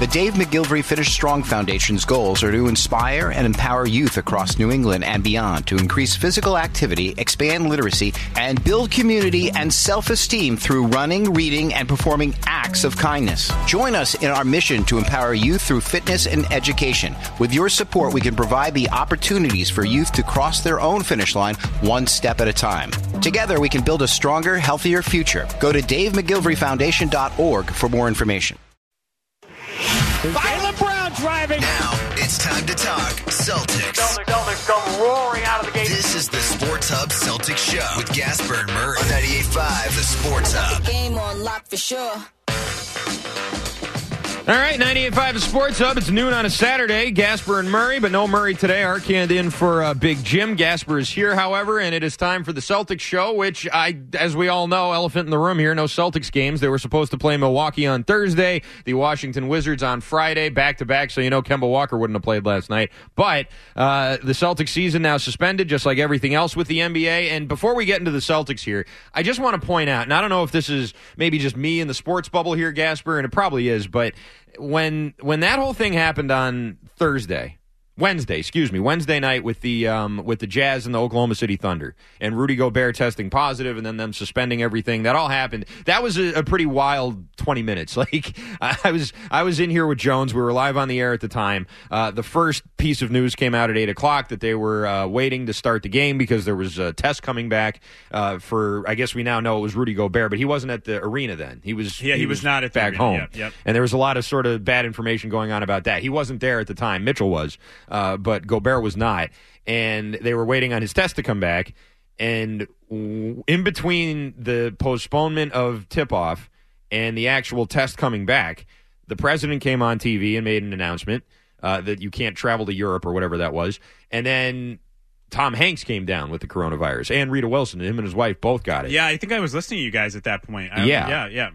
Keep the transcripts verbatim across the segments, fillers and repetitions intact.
The Dave McGilvery Finish Strong Foundation's goals are to inspire and empower youth across New England and beyond to increase physical activity, expand literacy, and build community and self-esteem through running, reading, and performing acts of kindness. Join us in our mission to empower youth through fitness and education. With your support, we can provide the opportunities for youth to cross their own finish line one step at a time. Together, we can build a stronger, healthier future. Go to dave mcgilvery foundation dot org for more information. Jaylen Brown driving. Now it's time to talk Celtics. Celtics, Celtics come roaring out of the gate. This is the Sports Hub Celtics Show with Gasper and Murray on ninety-eight point five, the Sports Hub. Game on lock for sure. All right, ninety-eight point five Sports Hub. It's noon on a Saturday. Gasper and Murray, but no Murray today. Arcand in for uh, Big Jim. Gasper is here, however, and it is time for the Celtics show, which, I, as we all know, elephant in the room here, no Celtics games. They were supposed to play Milwaukee on Thursday, the Washington Wizards on Friday, back-to-back, so you know Kemba Walker wouldn't have played last night. But uh, the Celtics season now suspended, just like everything else with the N B A. And before we get into the Celtics here, I just want to point out, and I don't know if this is maybe just me in the sports bubble here, Gasper, and it probably is, but when when that whole thing happened on Thursday, Wednesday, excuse me, Wednesday night with the um, with the Jazz and the Oklahoma City Thunder, and Rudy Gobert testing positive, and then them suspending everything, that all happened. That was a, a pretty wild twenty minutes. Like I was, I was in here with Jones. We were live on the air at the time. Uh, the first piece of news came out at eight o'clock that they were uh, waiting to start the game because there was a test coming back uh, for. I guess we now know it was Rudy Gobert, but he wasn't at the arena then. He was. Yeah, he, he was, was not at the back arena. home. Yep, yep. And there was a lot of sort of bad information going on about that. He wasn't there at the time. Mitchell was. Uh, but Gobert was not, and they were waiting on his test to come back, and in between the postponement of tip-off and the actual test coming back, the president came on T V and made an announcement uh, that you can't travel to Europe or whatever that was, and then Tom Hanks came down with the coronavirus, and Rita Wilson, him and his wife both got it. Yeah, I think I was listening to you guys at that point. I, yeah. Yeah, yeah.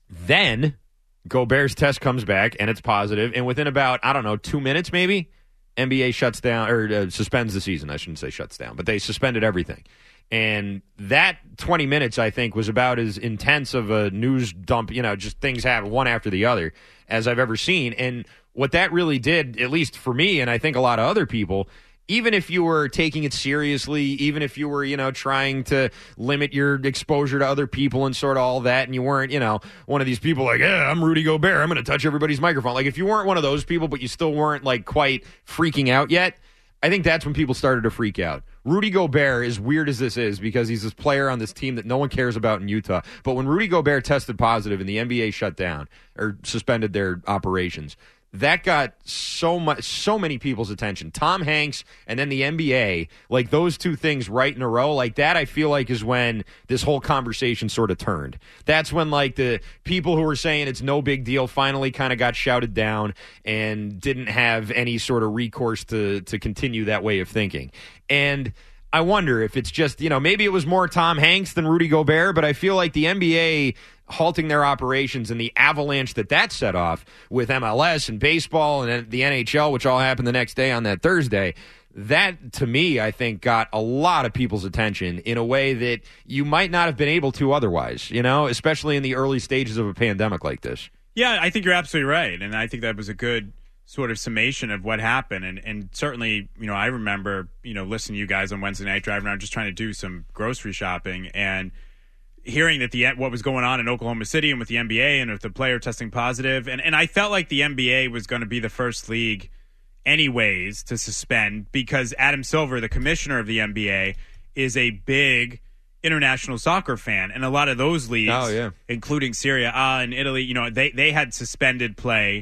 Then Gobert's test comes back, and it's positive, and within about, I don't know, two minutes maybe, N B A shuts down, or uh, suspends the season. I shouldn't say shuts down, but they suspended everything. And that twenty minutes, I think, was about as intense of a news dump, you know, just things happen one after the other, as I've ever seen. And what that really did, at least for me, and I think a lot of other people, even if you were taking it seriously, even if you were, you know, trying to limit your exposure to other people and sort of all that, and you weren't, you know, one of these people like, yeah, I'm Rudy Gobert, I'm going to touch everybody's microphone. Like, if you weren't one of those people, but you still weren't, like, quite freaking out yet, I think that's when people started to freak out. Rudy Gobert, as weird as this is, because he's this player on this team that no one cares about in Utah, but when Rudy Gobert tested positive and the N B A shut down or suspended their operations, that got so much, so many people's attention. Tom Hanks and then the N B A, like those two things right in a row, like that I feel like is when this whole conversation sort of turned. That's when like the people who were saying it's no big deal finally kind of got shouted down and didn't have any sort of recourse to to continue that way of thinking. And I wonder if it's just, you know, maybe it was more Tom Hanks than Rudy Gobert, but I feel like the N B A halting their operations and the avalanche that that set off with M L S and baseball and the N H L, which all happened the next day on that Thursday, that, to me, I think got a lot of people's attention in a way that you might not have been able to otherwise, you know, especially in the early stages of a pandemic like this. Yeah, I think you're absolutely right, and I think that was a good sort of summation of what happened. And, and certainly, you know, I remember, you know, listening to you guys on Wednesday night driving around just trying to do some grocery shopping and hearing that the what was going on in Oklahoma City and with the N B A and with the player testing positive. And, and I felt like the N B A was going to be the first league anyways to suspend because Adam Silver, the commissioner of the N B A, is a big international soccer fan. And a lot of those leagues, oh, yeah. including Serie A and Italy, you know, they, they had suspended play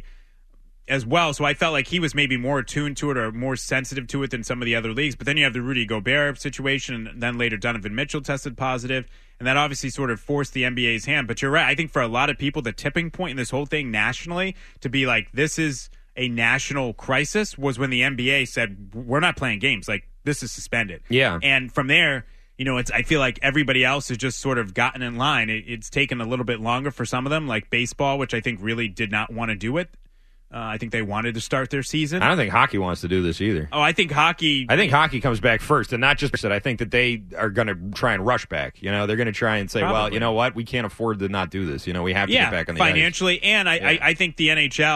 as well. So I felt like he was maybe more attuned to it or more sensitive to it than some of the other leagues. But then you have the Rudy Gobert situation, and then later Donovan Mitchell tested positive, and that obviously sort of forced the N B A's hand. But you're right. I think for a lot of people, the tipping point in this whole thing nationally to be like, this is a national crisis was when the N B A said, we're not playing games. Like, this is suspended. Yeah. And from there, you know, it's. I feel like everybody else has just sort of gotten in line. It, it's taken a little bit longer for some of them, like baseball, which I think really did not want to do it. Uh, I think they wanted to start their season. I don't think hockey wants to do this either. Oh, I think hockey... I think hockey comes back first, and not just that. I think that they are going to try and rush back. You know, they're going to try and say, Probably. well, you know what? We can't afford to not do this. You know, we have to yeah, get back on the financially, ice. and I, yeah. I, I think the N H L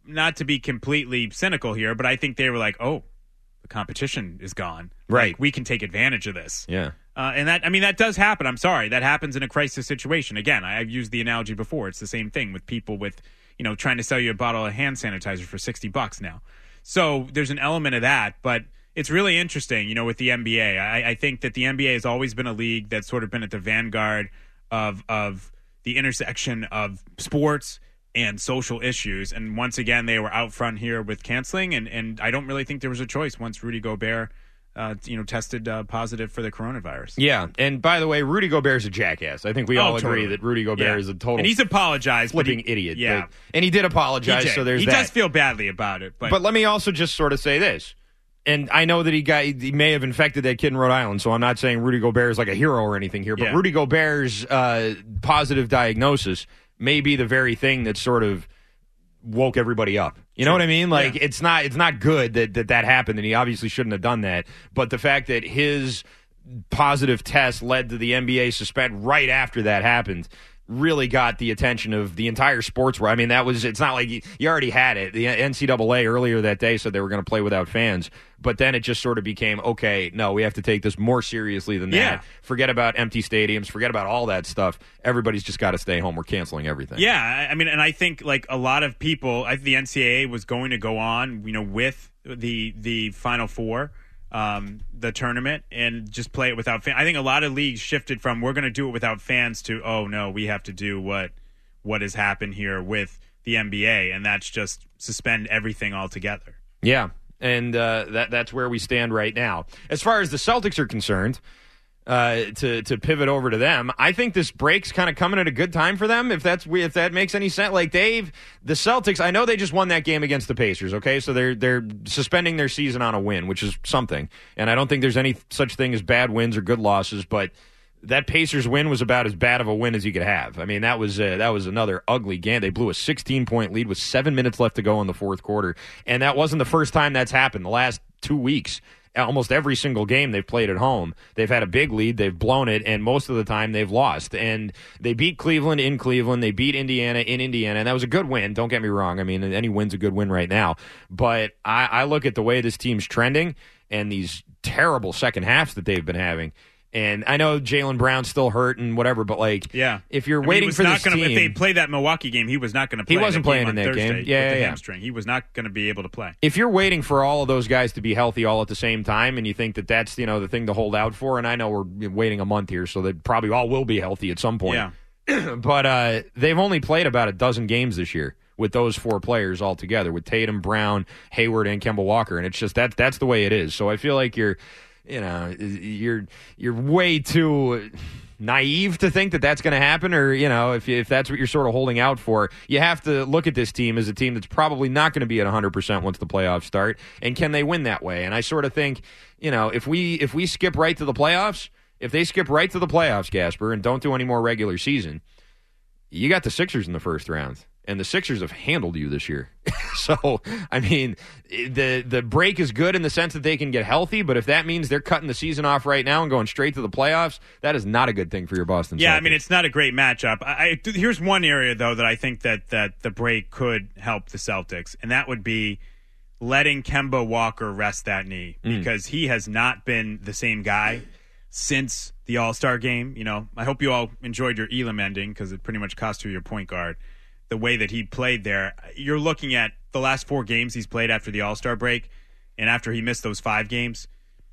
not to be completely cynical here, but I think they were like, oh, the competition is gone. Right. Like, we can take advantage of this. Yeah. Uh, and that, I mean, that does happen. I'm sorry. That happens in a crisis situation. Again, I, I've used the analogy before. It's the same thing with people with, you know, trying to sell you a bottle of hand sanitizer for sixty bucks now. So there's an element of that, but it's really interesting, you know, with the N B A. I, I think that the N B A has always been a league that's sort of been at the vanguard of of the intersection of sports and social issues. And once again, they were out front here with canceling, and, and I don't really think there was a choice once Rudy Gobert Uh, you know, tested uh, positive for the coronavirus. Yeah, and by the way, Rudy Gobert's a jackass. I think we oh, all totally. agree that Rudy Gobert yeah. is a total and he's apologized, flipping but he, idiot. Yeah, but, and he did apologize. He did. So there's he that. does feel badly about it, but but let me also just sort of say this. And I know that he got he may have infected that kid in Rhode Island, so I'm not saying Rudy Gobert is like a hero or anything here. But yeah. Rudy Gobert's uh, positive diagnosis may be the very thing that sort of woke everybody up. You know sure. what I mean? Like yeah. it's not it's not good that, that that happened, and he obviously shouldn't have done that. But the fact that his positive test led to the N B A suspend right after that happened really got the attention of the entire sports world. I mean, that was, it's not like you, you already had it. The N C double A earlier that day said they were going to play without fans, but then it just sort of became, okay, no, we have to take this more seriously than yeah. that. Forget about empty stadiums, forget about all that stuff. Everybody's just got to stay home. We're canceling everything. Yeah, I mean, and I think like a lot of people, I think the N C double A was going to go on, you know, with the the Final Four, um, the tournament, and just play it without fans. I think a lot of leagues shifted from we're going to do it without fans to, oh no, we have to do what what has happened here with the N B A, and that's just suspend everything altogether. Yeah, and uh, that that's where we stand right now. As far as the Celtics are concerned, uh, to to pivot over to them, I think this break's kind of coming at a good time for them. If that's if that makes any sense, like Dave, the Celtics, I know they just won that game against the Pacers. Okay, so they're they're suspending their season on a win, which is something. And I don't think there's any such thing as bad wins or good losses, but that Pacers win was about as bad of a win as you could have. I mean, that was uh, that was another ugly game. They blew a sixteen-point lead with seven minutes left to go in the fourth quarter, and that wasn't the first time that's happened. The last two weeks, almost every single game they've played at home, they've had a big lead, they've blown it, and most of the time they've lost. And they beat Cleveland in Cleveland, they beat Indiana in Indiana, and that was a good win. Don't get me wrong. I mean, any win's a good win right now. But I, I look at the way this team's trending and these terrible second halves that they've been having. And I know Jaylen Brown's still hurt and whatever, but like, yeah. if you're I mean, waiting he was for not this gonna, team, if they played that Milwaukee game, he was not going to play. He wasn't that playing game in that on Thursday game. with Yeah, the yeah, hamstring. He was not going to be able to play. If you're waiting for all of those guys to be healthy all at the same time, and you think that that's, you know, the thing to hold out for, and I know we're waiting a month here, so they probably all will be healthy at some point. Yeah. But uh, they've only played about a dozen games this year with those four players all together, with Tatum, Brown, Hayward, and Kemba Walker, and it's just that that's the way it is. So I feel like you're, you know, you're you're way too naive to think that that's going to happen, or, you know, if if that's what you're sort of holding out for. You have to look at this team as a team that's probably not going to be at one hundred percent once the playoffs start, and can they win that way? And I sort of think, you know, if we if we skip right to the playoffs, if they skip right to the playoffs, Gasper, and don't do any more regular season, you got the Sixers in the first round. And the Sixers have handled you this year. So, I mean, the the break is good in the sense that they can get healthy, but if that means they're cutting the season off right now and going straight to the playoffs, that is not a good thing for your Boston Celtics. Yeah, I mean, it's not a great matchup. I, I, here's one area, though, that I think that, that the break could help the Celtics, and that would be letting Kemba Walker rest that knee, Mm. because he has not been the same guy since the All-Star game. You know, I hope you all enjoyed your Elam ending, because it pretty much cost you your point guard. The way that he played there, you're looking at the last four games he's played after the All-Star break, and after he missed those five games,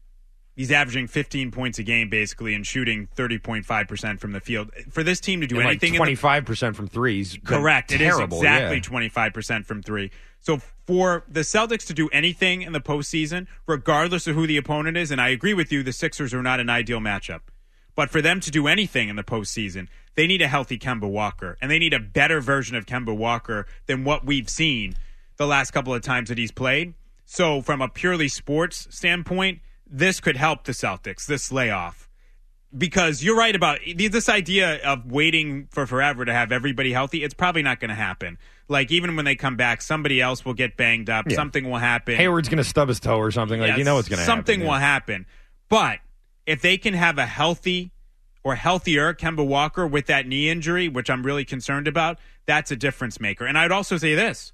he's averaging fifteen points a game basically and shooting thirty point five percent from the field. For this team to do and anything, like twenty-five percent from threes. correct, Terrible, it is exactly yeah. twenty-five percent from three. So for the Celtics to do anything in the postseason, regardless of who the opponent is, and I agree with you, the Sixers are not an ideal matchup, but for them to do anything in the postseason, they need a healthy Kemba Walker, and they need a better version of Kemba Walker than what we've seen the last couple of times that he's played. So from a purely sports standpoint, this could help the Celtics, this layoff. Because you're right about this idea of waiting for forever to have everybody healthy. It's probably not going to happen. Like, even when they come back, somebody else will get banged up. Yeah. Something will happen. Hayward's going to stub his toe or something. Like, Yes, you know what's going to happen. Something will yeah. happen. But if they can have a healthy or healthier Kemba Walker with that knee injury, which I'm really concerned about, that's a difference maker. And I'd also say this.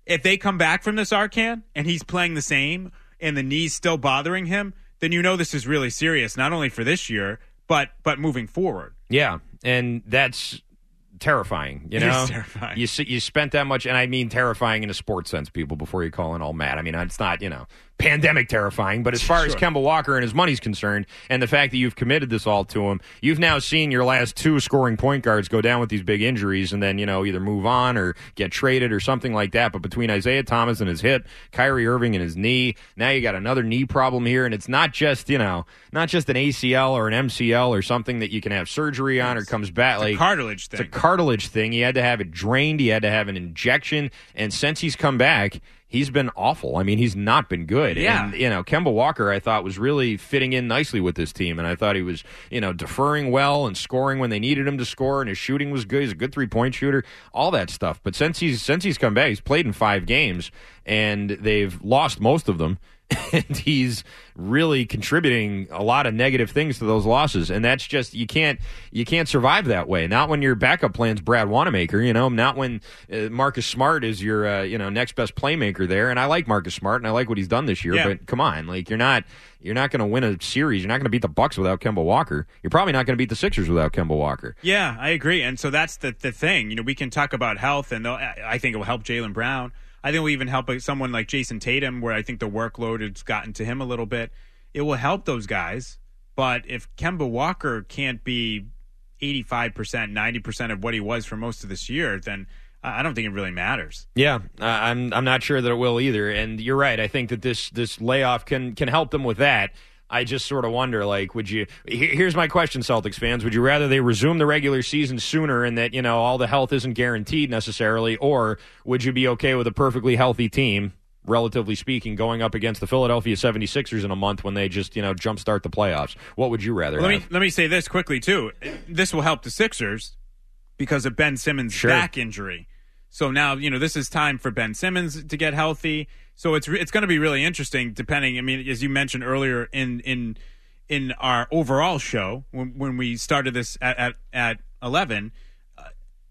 If they come back from this Arcan and he's playing the same and the knee's still bothering him, then you know this is really serious, not only for this year, but but moving forward. Yeah, and that's terrifying. You It know, is terrifying. You you spent that much, and I mean terrifying in a sports sense, people. Before you call in all mad, I mean it's not you know pandemic terrifying, but as far as Sure. Kemba Walker and his money's concerned, and the fact that you've committed this all to him, you've now seen your last two scoring point guards go down with these big injuries, and then you know either move on or get traded or something like that. But between Isaiah Thomas and his hip, Kyrie Irving and his knee, now you got another knee problem here, and it's not just you know not just an A C L or an M C L or something that you can have surgery on or comes back It's a like cartilage thing. It's a cartilage thing. He had to have it drained. He had to have an injection. And since he's come back, he's been awful. I mean, he's not been good. Yeah. And, you know, Kemba Walker, I thought, was really fitting in nicely with this team. And I thought he was, you know, deferring well and scoring when they needed him to score. And his shooting was good. He's a good three-point shooter, all that stuff. But since he's since he's come back, he's played in five games, and they've lost most of them. And he's really contributing a lot of negative things to those losses, and that's just you can't you can't survive that way. Not when your backup plan's Brad Wanamaker, you know. Not when uh, Marcus Smart is your uh, you know next best playmaker there. And I like Marcus Smart, and I like what he's done this year. Yeah. But come on, like you're not you're not going to win a series. You're not going to beat the Bucks without Kemba Walker. You're probably not going to beat the Sixers without Kemba Walker. Yeah, I agree. And so that's the the thing. You know, we can talk about health, and I think it will help Jaylen Brown. I think it will even help someone like Jason Tatum, where I think the workload has gotten to him a little bit. It will help those guys. But if Kemba Walker can't be eighty-five percent, ninety percent of what he was for most of this year, then I don't think it really matters. Yeah, uh, I'm I'm not sure that it will either. And you're right. I think that this this layoff can can help them with that. I just sort of wonder, like, would you – here's my question, Celtics fans. Would you rather they resume the regular season sooner and that, you know, all the health isn't guaranteed necessarily, or would you be okay with a perfectly healthy team, relatively speaking, going up against the Philadelphia seventy-sixers in a month when they just, you know, jumpstart the playoffs? What would you rather Well, let have? me let me say this quickly, too. This will help the Sixers because of Ben Simmons' Sure. back injury. So now, you know, this is time for Ben Simmons to get healthy. So it's re- it's going to be really interesting, depending. I mean, as you mentioned earlier in in in our overall show when, when we started this at at, at eleven, uh,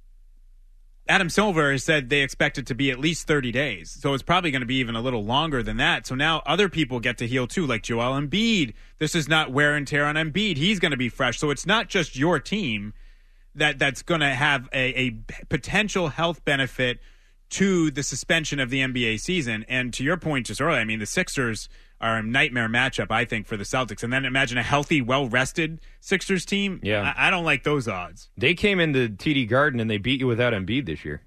Adam Silver has said they expect it to be at least thirty days. So it's probably going to be even a little longer than that. So now other people get to heal too, like Joel Embiid. This is not wear and tear on Embiid. He's going to be fresh. So it's not just your team that that's going to have a, a potential health benefit to the suspension of the N B A season. And to your point just earlier, I mean, the Sixers are a nightmare matchup, I think, for the Celtics. And then imagine a healthy, well-rested Sixers team. Yeah. I, I don't like those odds. They came into T D Garden and they beat you without Embiid this year.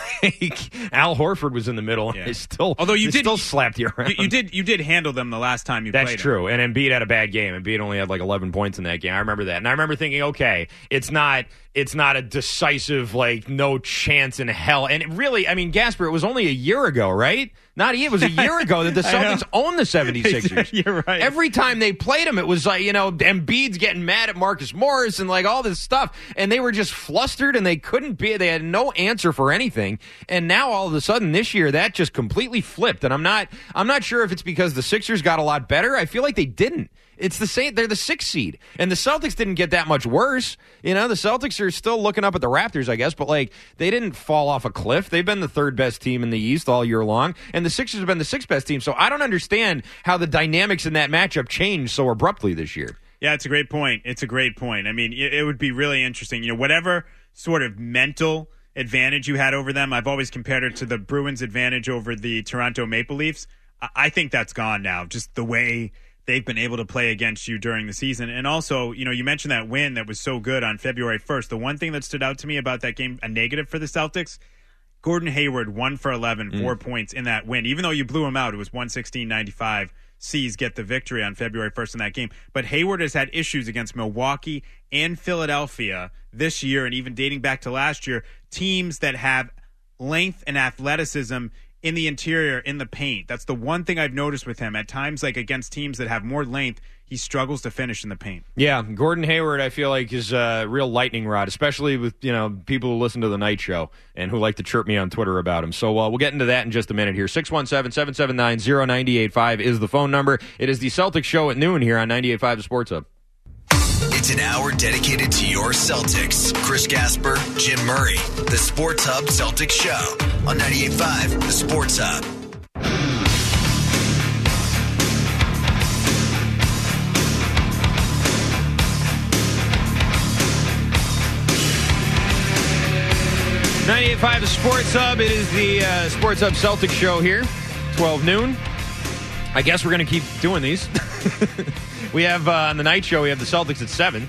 Al Horford was in the middle, and Yeah. they still, Although you they did- still slapped you around. You, you did you did handle them the last time you That's played them. true. And Embiid had a bad game. Embiid only had like eleven points in that game. I remember that. And I remember thinking, okay, it's not it's not a decisive, like, no chance in hell. And it really, I mean, Gasper, it was only a year ago, right? Not it was a year ago that the I know. Celtics owned the seventy-sixers. You're right. Every time they played them, it was like, you know, Embiid's getting mad at Marcus Morris and like all this stuff. And they were just flustered and they couldn't be, they had no answer for anything. And now all of a sudden this year, that just completely flipped. And I'm not, I'm not sure if it's because the Sixers got a lot better. I feel like they didn't. It's the same. They're the sixth seed, and the Celtics didn't get that much worse. You know, the Celtics are still looking up at the Raptors, I guess, but like they didn't fall off a cliff. They've been the third best team in the East all year long, and the Sixers have been the sixth best team. So I don't understand how the dynamics in that matchup changed so abruptly this year. Yeah, it's a great point. It's a great point. I mean, it, it would be really interesting. You know, whatever sort of mental advantage you had over them, I've always compared it to the Bruins' advantage over the Toronto Maple Leafs. I, I think that's gone now. Just the way they've been able to play against you during the season. And also, you know, you mentioned that win that was so good on February first. The one thing that stood out to me about that game, a negative for the Celtics, Gordon Hayward, one for eleven, mm. four points in that win. Even though you blew him out, it was one sixteen ninety-five. C's get the victory on February first in that game. But Hayward has had issues against Milwaukee and Philadelphia this year, and even dating back to last year, teams that have length and athleticism in the interior, in the paint. That's the one thing I've noticed with him. At times, like against teams that have more length, he struggles to finish in the paint. Yeah, Gordon Hayward, I feel like, is a real lightning rod, especially with, you know, people who listen to the night show and who like to chirp me on Twitter about him. So uh, we'll get into that in just a minute here. six one seven, seven seven nine, zero nine eight five is the phone number. It is the Celtics show at noon here on ninety-eight point five The Sports Hub. It's It's an hour dedicated to your Celtics. Chris Gasper, Jim Murray. The Sports Hub Celtics Show on ninety-eight point five The Sports Hub. ninety-eight point five The Sports Hub. It is the uh, Sports Hub Celtics Show here, twelve noon. I guess we're going to keep doing these. We have, uh, on the night show, we have the Celtics at seven,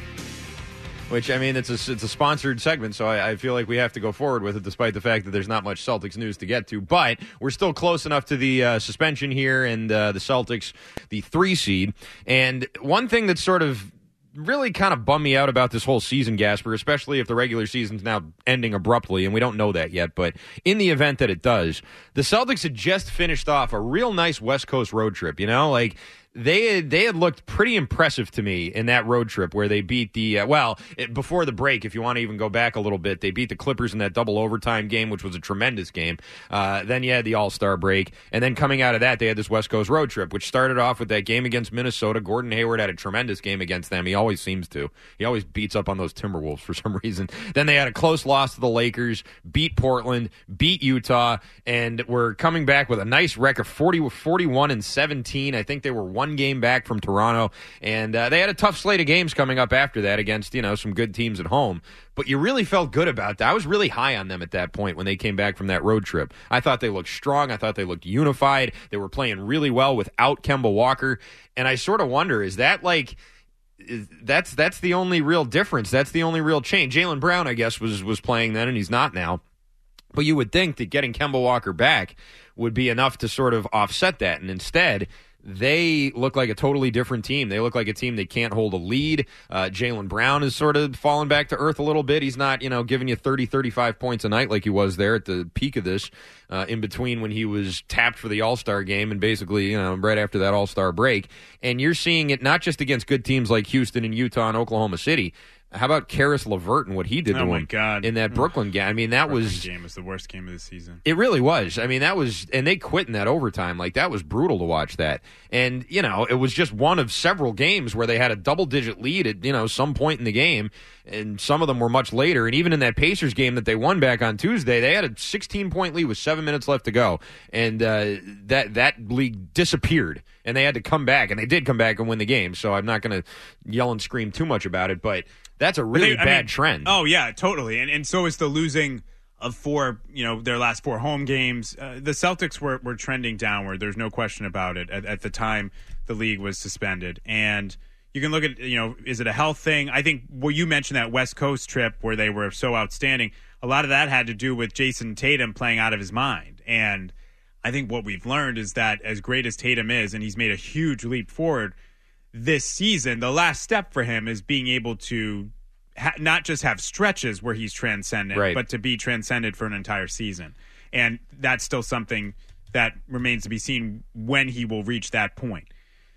which, I mean, it's a, it's a sponsored segment, so I, I feel like we have to go forward with it, despite the fact that there's not much Celtics news to get to. But we're still close enough to the uh, suspension here and uh, the Celtics, the three seed. And one thing that's sort of really kind of bummed me out about this whole season, Gasper, especially if the regular season's now ending abruptly, and we don't know that yet, but in the event that it does, the Celtics had just finished off a real nice West Coast road trip, you know? Like, They had, they had looked pretty impressive to me in that road trip where they beat the, uh, well, it, before the break, if you want to even go back a little bit, they beat the Clippers in that double overtime game, which was a tremendous game. Uh, then you had the All-Star break. And then coming out of that, they had this West Coast road trip, which started off with that game against Minnesota. Gordon Hayward had a tremendous game against them. He always seems to. He always beats up on those Timberwolves for some reason. Then they had a close loss to the Lakers, beat Portland, beat Utah, and were coming back with a nice record, forty, forty-one and seventeen. I think they were one game back from Toronto, and uh, they had a tough slate of games coming up after that against, you know, some good teams at home. But you really felt good about that. I was really high on them at that point when they came back from that road trip. I thought they looked strong. I thought they looked unified. They were playing really well without Kemba Walker, and I sort of wonder, is that like... Is, that's that's the only real difference. That's the only real change. Jaylen Brown, I guess, was was playing then, and he's not now. But you would think that getting Kemba Walker back would be enough to sort of offset that, and instead... they look like a totally different team. They look like a team that can't hold a lead. Uh, Jaylen Brown is sort of fallen back to earth a little bit. He's not, you know, giving you thirty, thirty-five points a night like he was there at the peak of this, uh, in between when he was tapped for the All-Star game and basically, you know, right after that All-Star break. And you're seeing it not just against good teams like Houston and Utah and Oklahoma City. How about Karis LeVert and what he did oh to my him God. in that Brooklyn game? I mean, that Brooklyn was... game was the worst game of the season. It really was. I mean, that was... And they quit in that overtime. Like, that was brutal to watch that. And, you know, it was just one of several games where they had a double-digit lead at, you know, some point in the game. And some of them were much later. And even in that Pacers game that they won back on Tuesday, they had a sixteen-point lead with seven minutes left to go. And uh, that, that league disappeared. And they had to come back. And they did come back and win the game. So I'm not going to yell and scream too much about it. But... that's a really they, bad mean, trend. Oh, yeah, totally. And and so is the losing of four, you know, their last four home games. Uh, the Celtics were, were trending downward. There's no question about it at, at the time the league was suspended. And you can look at, you know, is it a health thing? I think, well, you mentioned that West Coast trip where they were so outstanding. A lot of that had to do with Jason Tatum playing out of his mind. And I think what we've learned is that as great as Tatum is, and he's made a huge leap forward this season, the last step for him is being able to ha- not just have stretches where he's transcendent, right, but to be transcended for an entire season. And that's still something that remains to be seen when he will reach that point.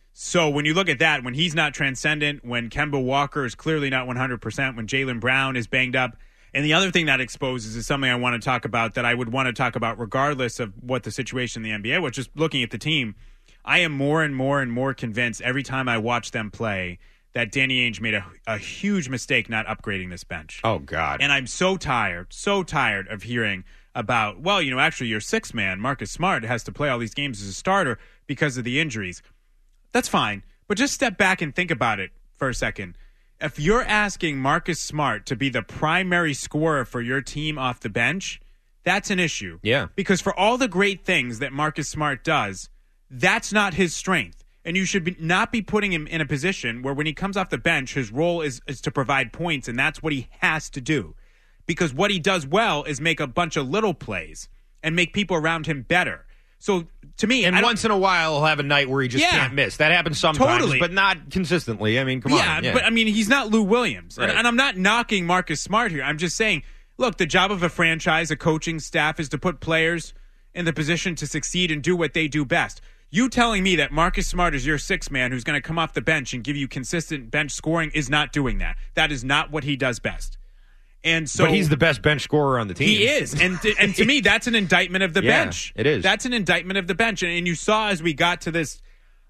So when you look at that, when he's not transcendent, when Kemba Walker is clearly not one hundred percent, when Jaylen Brown is banged up, and the other thing that exposes is something I want to talk about that I would want to talk about regardless of what the situation in the N B A was, just looking at the team. I am more and more and more convinced every time I watch them play that Danny Ainge made a, a huge mistake not upgrading this bench. Oh, God. And I'm so tired, so tired of hearing about, well, you know, actually your sixth man, Marcus Smart, has to play all these games as a starter because of the injuries. That's fine, but just step back and think about it for a second. If you're asking Marcus Smart to be the primary scorer for your team off the bench, that's an issue. Yeah. Because for all the great things that Marcus Smart does, that's not his strength. And you should be, not be putting him in a position where when he comes off the bench, his role is, is to provide points, and that's what he has to do. Because what he does well is make a bunch of little plays and make people around him better. So, to me... And once in a while, he'll have a night where he just yeah, can't miss. That happens sometimes, totally, but not consistently. I mean, come yeah, on. Yeah, but I mean, he's not Lou Williams. Right. And, and I'm not knocking Marcus Smart here. I'm just saying, look, the job of a franchise, a coaching staff, is to put players in the position to succeed and do what they do best. You telling me that Marcus Smart is your sixth man who's going to come off the bench and give you consistent bench scoring is not doing that. That is not what he does best. And so, but he's the best bench scorer on the team. He is. And to, and to me, that's an indictment of the yeah, bench. It is. That's an indictment of the bench. And, and you saw as we got to this,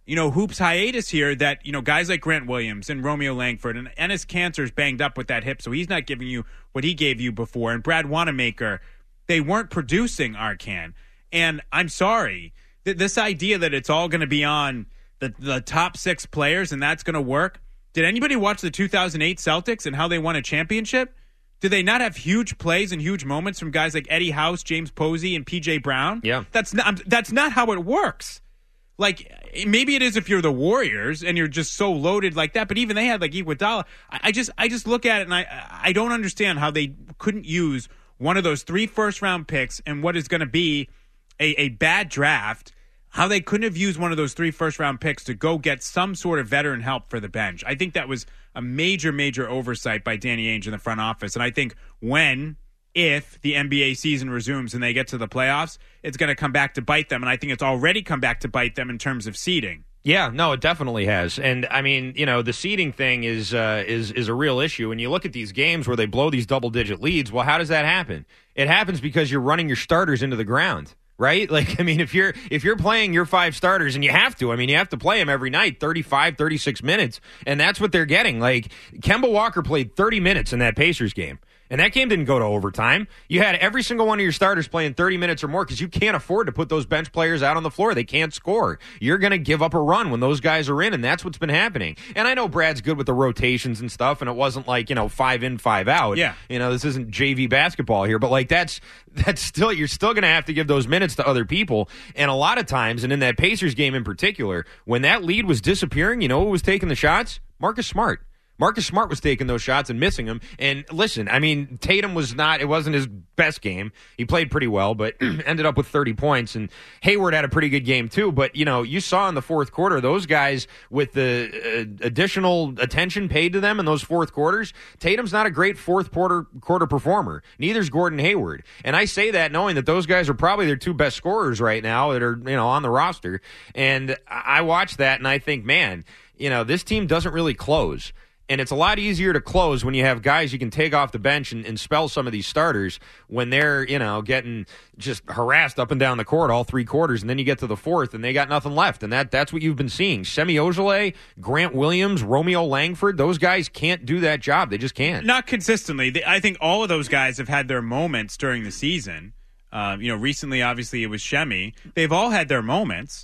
you know, hoops hiatus here that, you know, guys like Grant Williams and Romeo Langford and Enes Kanter's banged up with that hip, so he's not giving you what he gave you before. And Brad Wanamaker, they weren't producing Arcan. And I'm sorry, th- this idea that it's all going to be on the, the top six players and that's going to work. Did anybody watch the two thousand eight Celtics and how they won a championship? Did they not have huge plays and huge moments from guys like Eddie House, James Posey, and P J Brown? Yeah. That's not, that's not how it works. Like, maybe it is if you're the Warriors and you're just so loaded like that, but even they had like Iguodala. I, I just I just look at it and I I don't understand how they couldn't use one of those three first round picks and what is going to be a, a bad draft, how they couldn't have used one of those three first round picks to go get some sort of veteran help for the bench. I think that was a major, major oversight by Danny Ainge in the front office. And I think when, if the N B A season resumes and they get to the playoffs, it's going to come back to bite them. And I think it's already come back to bite them in terms of seeding. Yeah, no, it definitely has. And I mean, you know, the seeding thing is uh, is is a real issue. And you look at these games where they blow these double digit leads. Well, how does that happen? It happens because you're running your starters into the ground. Right? Like, I mean, if you're if you're playing your five starters, and you have to, I mean, you have to play them every night, thirty-five, thirty-six minutes, and that's what they're getting. Like, Kemba Walker played thirty minutes in that Pacers game, and that game didn't go to overtime. You had every single one of your starters playing thirty minutes or more because you can't afford to put those bench players out on the floor. They can't score. You're going to give up a run when those guys are in, and that's what's been happening. And I know Brad's good with the rotations and stuff, and it wasn't like, you know, five in, five out. Yeah. You know, this isn't J V basketball here, but like that's that's still, you're still going to have to give those minutes to other people. And a lot of times, and in that Pacers game in particular, when that lead was disappearing, you know who was taking the shots? Marcus Smart. Marcus Smart was taking those shots and missing them. And listen, I mean, Tatum was not, it wasn't his best game. He played pretty well, but ended up with thirty points. And Hayward had a pretty good game too. But, you know, you saw in the fourth quarter, those guys with the uh, additional attention paid to them in those fourth quarters, Tatum's not a great fourth quarter, quarter performer. Neither's Gordon Hayward. And I say that knowing that those guys are probably their two best scorers right now that are, you know, on the roster. And I watch that and I think, man, you know, this team doesn't really close. And it's a lot easier to close when you have guys you can take off the bench and, and spell some of these starters when they're, you know, getting just harassed up and down the court all three quarters. And then you get to the fourth and they got nothing left. And that that's what you've been seeing. Semi Ojeleye, Grant Williams, Romeo Langford, those guys can't do that job. They just can't. Not consistently. I think all of those guys have had their moments during the season. Uh, you know, recently, obviously, it was Shemi. They've all had their moments.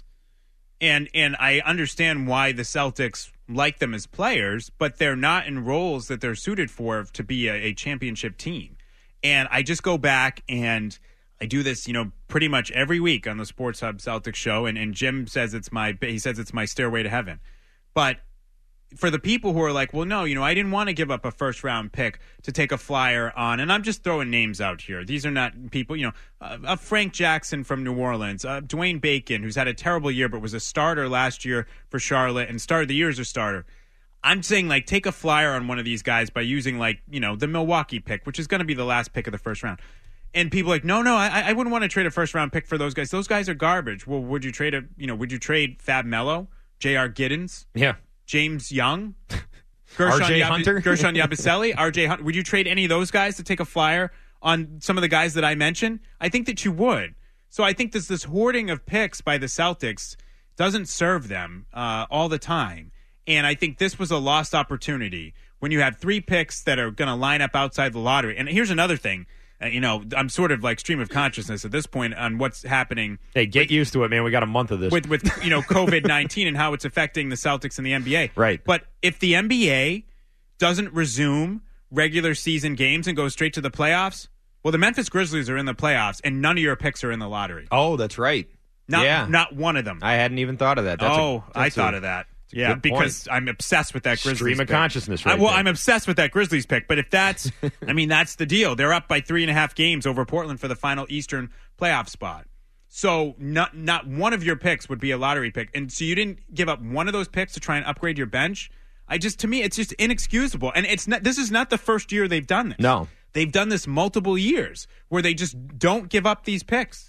And and I understand why the Celtics like them as players, but they're not in roles that they're suited for to be a, a championship team. And I just go back and I do this, you know, pretty much every week on the Sports Hub Celtics show. And, and Jim says it's my, he says it's my stairway to heaven. But for the people who are like, well, no, you know, I didn't want to give up a first round pick to take a flyer on, and I'm just throwing names out here. These are not people, you know, uh, uh, Frank Jackson from New Orleans, uh, Dwayne Bacon, who's had a terrible year but was a starter last year for Charlotte and started the year as a starter. I'm saying, like, take a flyer on one of these guys by using, like, you know, the Milwaukee pick, which is going to be the last pick of the first round. And people are like, no, no, I, I wouldn't want to trade a first round pick for those guys. Those guys are garbage. Well, would you trade a, you know, would you trade Fab Melo, J R. Giddens? Yeah. James Young, Gershon R J Yab- Hunter, Gershon Yabusele, R J Hunter. Would you trade any of those guys to take a flyer on some of the guys that I mentioned? I think that you would. So I think this this hoarding of picks by the Celtics doesn't serve them uh, all the time. And I think this was a lost opportunity when you have three picks that are going to line up outside the lottery. And here's another thing. Uh, you know, I'm sort of like stream of consciousness at this point on what's happening. Hey, get with, used to it, man. We got a month of this. With, with you know, covid nineteen and how it's affecting the Celtics and the N B A. Right. But if the N B A doesn't resume regular season games and go straight to the playoffs, well, the Memphis Grizzlies are in the playoffs, and none of your picks are in the lottery. Oh, that's right. Not, yeah. Not one of them. I hadn't even thought of that. That's oh, a, that's I thought a, of that. Yeah, because I'm obsessed with that Grizzlies stream of pick. consciousness right I, well, there. I'm obsessed with that Grizzlies pick, but if that's, I mean, that's the deal. They're up by three and a half games over Portland for the final Eastern playoff spot. So not not one of your picks would be a lottery pick. And so you didn't give up one of those picks to try and upgrade your bench. I just, to me, it's just inexcusable. And it's not, this is not the first year they've done this. No. They've done this multiple years where they just don't give up these picks.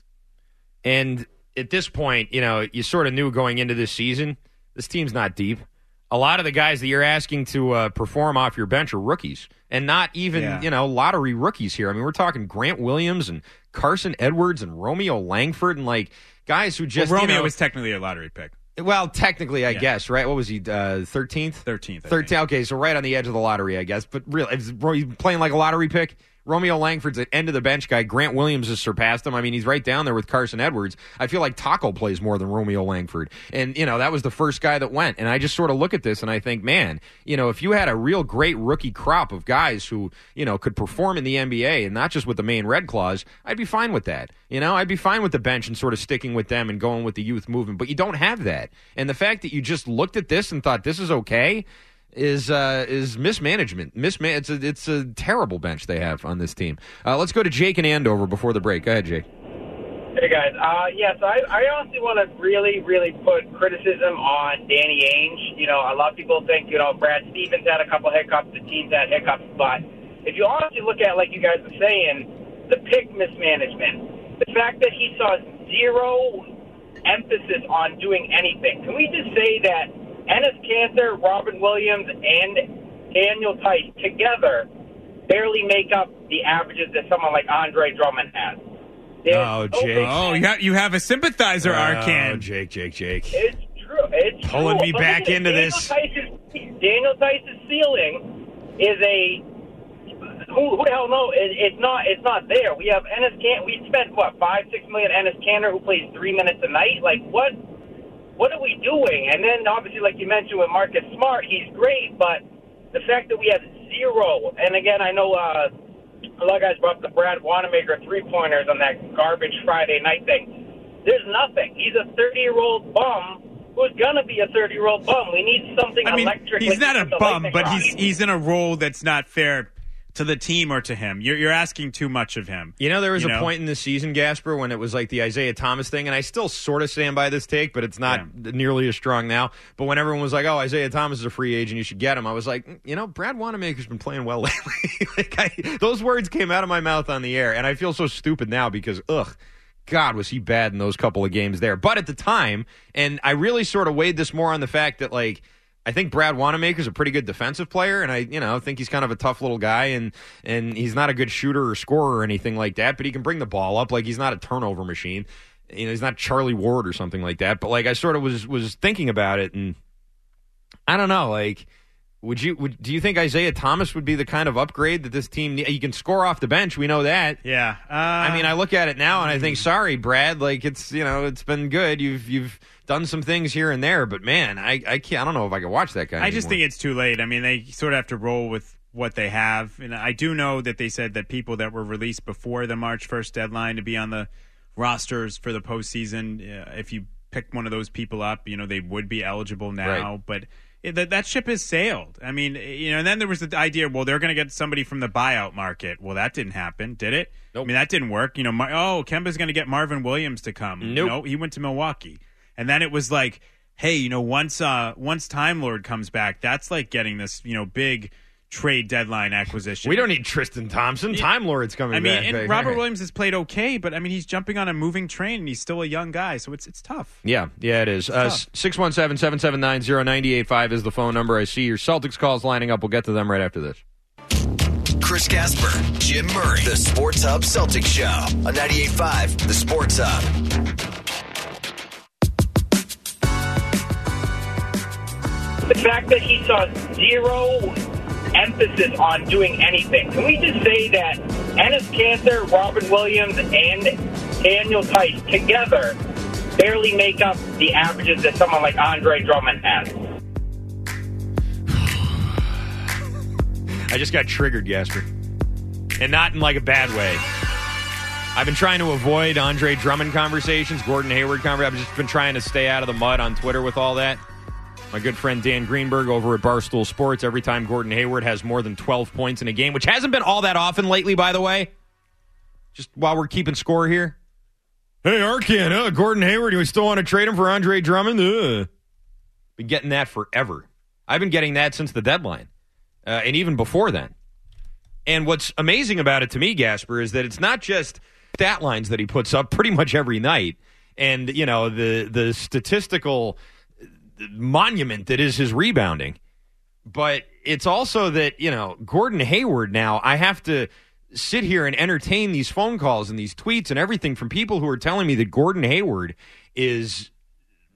And at this point, you know, you sort of knew going into this season, this team's not deep. A lot of the guys that you're asking to uh, perform off your bench are rookies, and not even, yeah. you know, lottery rookies here. I mean, we're talking Grant Williams and Carson Edwards and Romeo Langford and, like, guys who just, well, Romeo you know, was technically a lottery pick. Well, technically, I Yeah. guess, right? What was he, uh, thirteenth? thirteenth. I thirteenth. think. Okay, so right on the edge of the lottery, I guess. But really, he's playing like a lottery pick. Romeo Langford's an end of the bench guy. Grant Williams has surpassed him. I mean, he's right down there with Carson Edwards. I feel like Taco plays more than Romeo Langford. And, you know, that was the first guy that went. And I just sort of look at this and I think, man, you know, if you had a real great rookie crop of guys who, you know, could perform in the N B A and not just with the main Red Claws, I'd be fine with that. You know, I'd be fine with the bench and sort of sticking with them and going with the youth movement. But you don't have that. And the fact that you just looked at this and thought this is okay is uh, is mismanagement. Misman- it's, a, it's a terrible bench they have on this team. Uh, let's go to Jake and Andover before the break. Go ahead, Jake. Hey, guys. Uh, yes, I, I honestly want to really, really put criticism on Danny Ainge. You know, a lot of people think, you know, Brad Stevens had a couple hiccups, the team's had hiccups, but if you honestly look at, like you guys were saying, the pick mismanagement, the fact that he saw zero emphasis on doing anything. Can we just say that Enes Kanter, Robin Williams, and Daniel Tice together barely make up the averages that someone like Andre Drummond has? There's Oh, Jake. Oh, you have, you have a sympathizer, Oh, Arcan. Jake, Jake, Jake. It's true. It's Pulling true. me But back look at into Daniel this. Tice's, Daniel Tice's ceiling is a who, who the hell knows? It, it's not. It's not there. We have Enes Kanter. We spent what five, six million Enes Kanter, who plays three minutes a night. Like what? What are we doing? And then obviously, like you mentioned with Marcus Smart, he's great, but the fact that we have zero. And again, I know uh, a lot of guys brought up the Brad Wanamaker three pointers on that garbage Friday night thing. There's nothing. He's a thirty-year-old bum who's gonna be a thirty-year-old bum. We need something I mean, electric. he's like not a the bum, lightning but rod. he's he's in a role that's not fair to the team or to him. You're you're asking too much of him. You know, there was You a know? point in the season, Gasper, when it was like the Isaiah Thomas thing, and I still sort of stand by this take, but it's not Yeah. nearly as strong now. But when everyone was like, oh, Isaiah Thomas is a free agent, you should get him, I was like, you know, Brad Wanamaker's been playing well lately. like I, those words came out of my mouth on the air, and I feel so stupid now because, ugh, God, was he bad in those couple of games there. But at the time, and I really sort of weighed this more on the fact that, like, I think Brad Wanamaker's a pretty good defensive player, and I, you know, think he's kind of a tough little guy, and and he's not a good shooter or scorer or anything like that, but he can bring the ball up. Like, he's not a turnover machine. You know, he's not Charlie Ward or something like that. But like, I sort of was was thinking about it, and I don't know, like, would you would do you think Isaiah Thomas would be the kind of upgrade that this team? He can score off the bench, we know that. Yeah. Uh, I mean, I look at it now and I think, sorry, Brad, like it's you know it's been good. You've you've done some things here and there, but man, I I can't. I don't know if I can watch that guy. I just anymore. think it's too late. I mean, they sort of have to roll with what they have. And I do know that they said that people that were released before the March first deadline to be on the rosters for the postseason, uh, if you picked one of those people up, you know, they would be eligible now. Right. But it, that, that ship has sailed. I mean, you know, and then there was the idea, well, they're going to get somebody from the buyout market. Well, that didn't happen, did it? Nope. I mean, that didn't work. You know, Mar- oh, Kemba's going to get Marvin Williams to come. Nope. No, he went to Milwaukee. And then it was like, hey, you know, once uh, once Time Lord comes back, that's like getting this, you know, big trade deadline acquisition. We don't need Tristan Thompson. Time Lord's coming I mean, back. and Like, Robert all right. Williams has played okay, but I mean, he's jumping on a moving train, and he's still a young guy, so it's it's tough. Yeah, yeah, it is. Uh, tough. six one seven, seven seven nine, zero nine eight five is the phone number. I see your Celtics calls lining up. We'll get to them right after this. Chris Gasper, Jim Murray, the Sports Hub Celtics Show on ninety-eight point five, the Sports Hub. The fact that he saw zero emphasis on doing anything. Can we just say that Enes Kanter, Robin Williams, and Daniel Tice together barely make up the averages that someone like Andre Drummond has? I just got triggered, Gasper. And not in like a bad way. I've been trying to avoid Andre Drummond conversations, Gordon Hayward conversations. I've just been trying to stay out of the mud on Twitter with all that. My good friend Dan Greenberg over at Barstool Sports, every time Gordon Hayward has more than twelve points in a game, which hasn't been all that often lately, by the way, just while we're keeping score here. Hey, Arcan, uh, Gordon Hayward, do we still want to trade him for Andre Drummond? Uh. Been getting that forever. I've been getting that since the deadline, uh, and even before then. And what's amazing about it to me, Gasper, is that it's not just stat lines that he puts up pretty much every night, and, you know, the the statistical monument that is his rebounding. But it's also that, you know, Gordon Hayward now, I have to sit here and entertain these phone calls and these tweets and everything from people who are telling me that Gordon Hayward is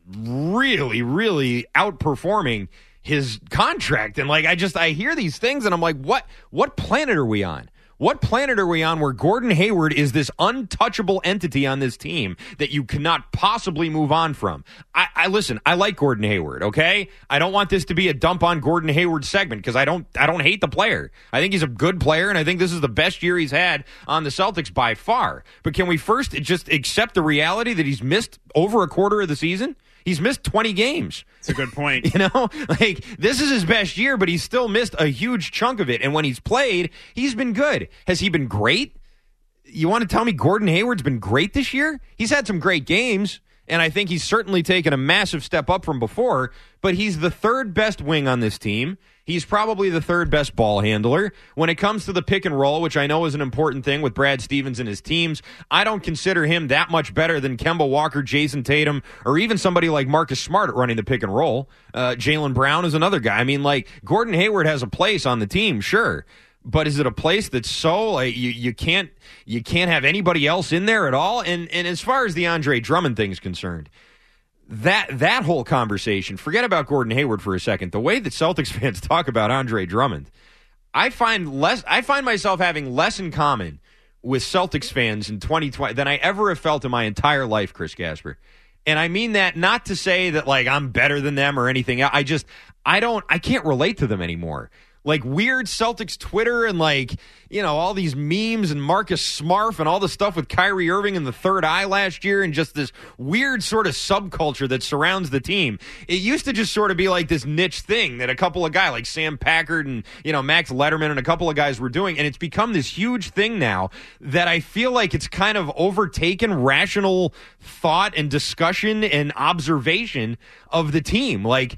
really, really outperforming his contract. And like, I just, I hear these things and I'm like, what, what planet are we on? What planet are we on where Gordon Hayward is this untouchable entity on this team that you cannot possibly move on from? I, I listen, I like Gordon Hayward, okay? I don't want this to be a dump on Gordon Hayward segment because I don't I don't hate the player. I think he's a good player, and I think this is the best year he's had on the Celtics by far. But can we first just accept the reality that he's missed over a quarter of the season? He's missed twenty games. That's a good point. You know, like this is his best year, but he's still missed a huge chunk of it. And when he's played, he's been good. Has he been great? You want to tell me Gordon Hayward's been great this year? He's had some great games, and I think he's certainly taken a massive step up from before, but he's the third best wing on this team. He's probably the third best ball handler. When it comes to the pick and roll, which I know is an important thing with Brad Stevens and his teams, I don't consider him that much better than Kemba Walker, Jason Tatum, or even somebody like Marcus Smart at running the pick and roll. Uh, Jaylen Brown is another guy. I mean, like, Gordon Hayward has a place on the team, sure. But is it a place that's so like you, you can't you can't have anybody else in there at all? And and as far as the Andre Drummond thing is concerned, That that whole conversation, forget about Gordon Hayward for a second. The way that Celtics fans talk about Andre Drummond, I find less. I find myself having less in common with Celtics fans in twenty twenty than I ever have felt in my entire life, Chris Gasper. And I mean that not to say that like I'm better than them or anything. I just I don't I can't relate to them anymore. Like weird Celtics Twitter and like, you know, all these memes and Marcus Smart and all the stuff with Kyrie Irving and the third eye last year and just this weird sort of subculture that surrounds the team. It used to just sort of be like this niche thing that a couple of guys like Sam Packard and, you know, Max Letterman and a couple of guys were doing. And it's become this huge thing now that I feel like it's kind of overtaken rational thought and discussion and observation of the team. Like,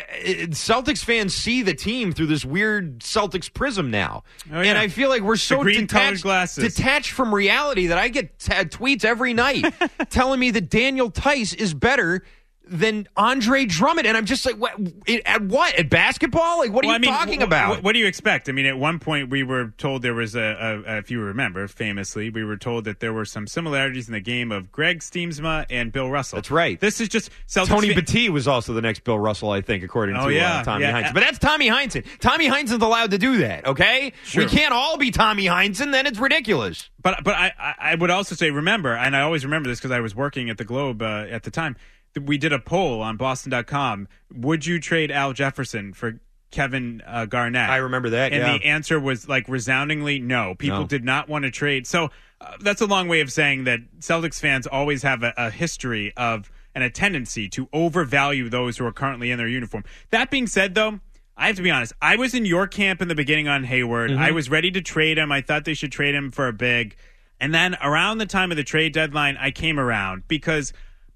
Celtics fans see the team through this weird Celtics prism now. Oh, yeah. And I feel like we're so detached, detached from reality that I get t- tweets every night telling me that Daniel Tice is better than Andre Drummond. And I'm just like, what, at what? At basketball? Like, what are well, you I mean, talking w- about? W- what do you expect? I mean, at one point we were told there was a, a, if you remember, famously, we were told that there were some similarities in the game of Greg Stiemsma and Bill Russell. That's right. This is just Celtics Tony fan- Battie was also the next Bill Russell, I think, according oh, to yeah, uh, Tommy yeah. Heinsohn. But that's Tommy Heinsohn. Tommy Heinsohn's allowed to do that, okay? Sure. We can't all be Tommy Heinsohn, then it's ridiculous. But but I, I would also say, remember, and I always remember this because I was working at the Globe uh, at the time, we did a poll on Boston dot com. Would you trade Al Jefferson for Kevin uh, Garnett? I remember that, and yeah. the answer was like resoundingly no. People no. did not want to trade. So uh, that's a long way of saying that Celtics fans always have a, a history of and a tendency to overvalue those who are currently in their uniform. That being said, though, I have to be honest. I was in your camp in the beginning on Hayward. Mm-hmm. I was ready to trade him. I thought they should trade him for a big. And then around the time of the trade deadline, I came around because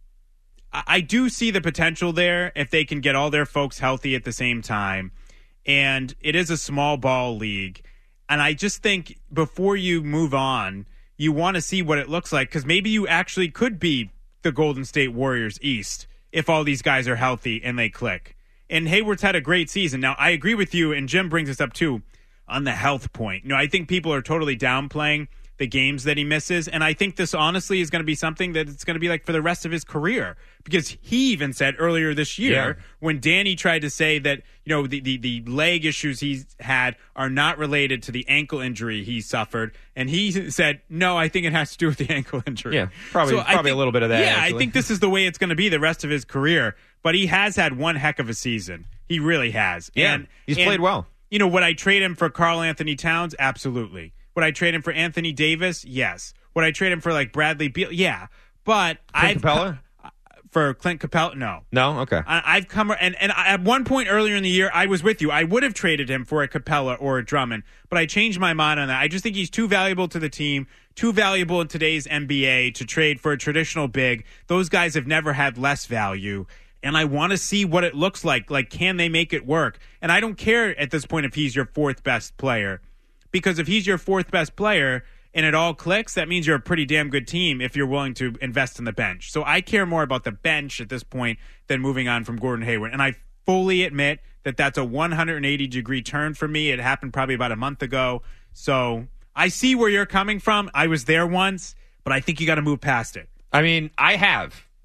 I do see the potential there if they can get all their folks healthy at the same time. And it is a small ball league. And I just think before you move on, you want to see what it looks like because maybe you actually could be the Golden State Warriors East if all these guys are healthy and they click. And Hayward's had a great season. Now, I agree with you, and Jim brings this up too, on the health point. You know, I think people are totally downplaying the games that he misses. And I think this honestly is going to be something that it's going to be like for the rest of his career. Because he even said earlier this year yeah. when Danny tried to say that, you know, the, the, the leg issues he's had are not related to the ankle injury he suffered. And he said, no, I think it has to do with the ankle injury. Yeah, probably, so probably think, a little bit of that. Yeah, actually. I think this is the way it's going to be the rest of his career. But he has had one heck of a season. He really has. Yeah, and, he's and, played well. You know, would I trade him for Karl Anthony Towns? Absolutely. Would I trade him for Anthony Davis? Yes. Would I trade him for like Bradley Beal? Yeah. But Clint I've Capella? For Clint Capella? No. No? Okay. I, I've come and and at one point earlier in the year, I was with you. I would have traded him for a Capella or a Drummond, but I changed my mind on that. I just think he's too valuable to the team, too valuable in today's N B A to trade for a traditional big. Those guys have never had less value. And I want to see what it looks like. Like, can they make it work? And I don't care at this point if he's your fourth best player. Because if he's your fourth best player and it all clicks, that means you're a pretty damn good team if you're willing to invest in the bench. So I care more about the bench at this point than moving on from Gordon Hayward. And I fully admit that that's a one hundred eighty degree turn for me. It happened probably about a month ago. So I see where you're coming from. I was there once, but I think you got to move past it. I mean, I have.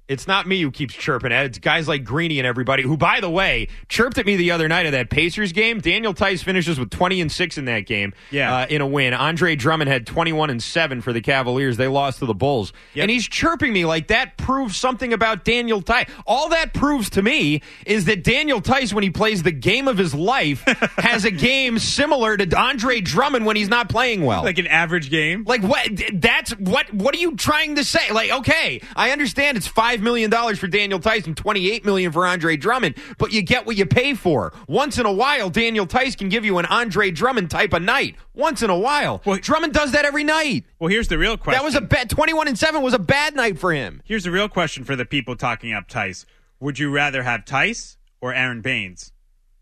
It's not me who keeps chirping at it. It's guys like Greeny and everybody who, by the way, chirped at me the other night of that Pacers game. Daniel Tice finishes with twenty and six in that game yeah. uh, in a win. Andre Drummond had twenty-one and seven for the Cavaliers. They lost to the Bulls. Yep. And he's chirping me like that proves something about Daniel Tice. All that proves to me is that Daniel Tice, when he plays the game of his life, has a game similar to Andre Drummond when he's not playing well. Like an average game? Like what? That's what? What are you trying to say? Like, okay, I understand it's five million dollars for Daniel Tice and twenty-eight million dollars for Andre Drummond, but you get what you pay for. Once in a while, Daniel Tice can give you an Andre Drummond type of night. Once in a while. Well, Drummond does that every night. Well, here's the real question. That was a bad twenty-one and seven was a bad night for him. Here's the real question for the people talking up Tice. Would you rather have Tice or Aaron Baines?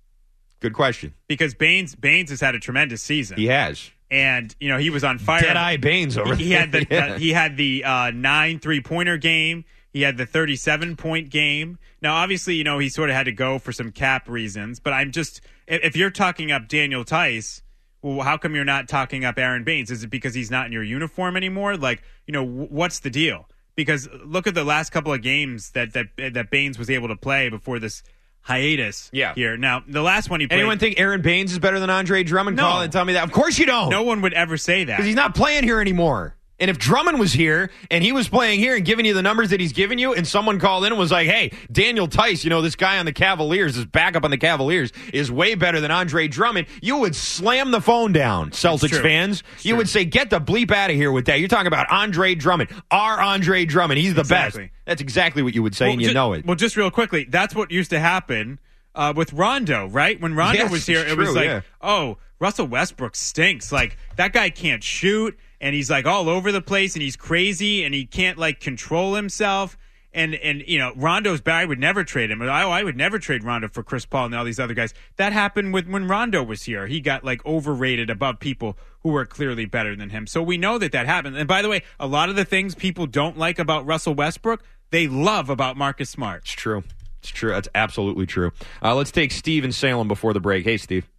Good question. Because Baines Baines has had a tremendous season. He has. And, you know, he was on fire. Dead-eye Baines over he, he there. had the, yeah. the he had the uh, nine three-pointer game. He had the thirty-seven point game. Now, obviously, you know, he sort of had to go for some cap reasons. But I'm just, if you're talking up Daniel Tice, well, how come you're not talking up Aaron Baines? Is it because he's not in your uniform anymore? Like, you know, w- what's the deal? Because look at the last couple of games that that that Baines was able to play before this hiatus yeah. here. Now, the last one he played. Anyone think Aaron Baines is better than Andre Drummond? No. Call and tell me that. Of course you don't. No one would ever say that. Because he's not playing here anymore. And if Drummond was here and he was playing here and giving you the numbers that he's giving you, and someone called in and was like, hey, Daniel Tice, you know, this guy on the Cavaliers, this backup on the Cavaliers, is way better than Andre Drummond, you would slam the phone down, Celtics fans. It's you true. would say, get the bleep out of here with that. You're talking about Andre Drummond, our Andre Drummond. He's the Exactly. best. That's exactly what you would say, well, and you ju- know it. Well, just real quickly, that's what used to happen uh, with Rondo, right? When Rondo Yes, was here, it's it was true, like, yeah. oh, Russell Westbrook stinks. Like, that guy can't shoot. And he's like all over the place, and he's crazy, and he can't like control himself. And and you know, Rondo's bad. I would never trade him. Oh, I would never trade Rondo for Chris Paul and all these other guys. That happened with when Rondo was here. He got like overrated above people who were clearly better than him. So we know that that happened. And by the way, a lot of the things people don't like about Russell Westbrook, they love about Marcus Smart. It's true. It's true. That's absolutely true. Uh, let's take Steve in Salem before the break. Hey, Steve.